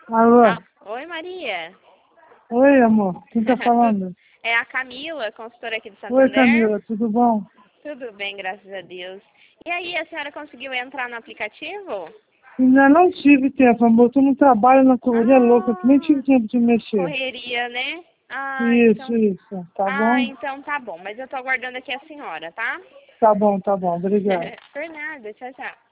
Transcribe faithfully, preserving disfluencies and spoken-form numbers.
Alô? Ah, oi, Maria. Oi, amor. Quem tá falando? É a Camila, consultora aqui de Oi, Santander. Camila. Tudo bom? Tudo bem, graças a Deus. E aí, a senhora conseguiu entrar no aplicativo? Ainda não tive tempo, amor. Tô no trabalho, na correria louca, que nem tive Ah, tempo de mexer. correria, né? Ah, Isso, então... isso. Tá Ah, bom? então tá bom. Mas eu tô aguardando aqui a senhora, tá? Tá bom, tá bom. Obrigado. Por nada, tchau, tchau.